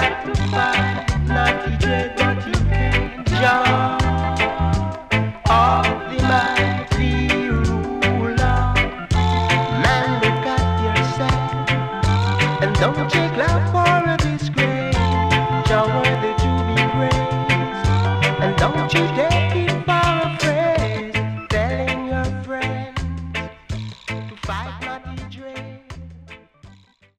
to fight, not to dread, but you can jump off the mighty ruler. Man, look at yourself, and don't take life for a disgrace. You're worthy to be praised, and don't you dare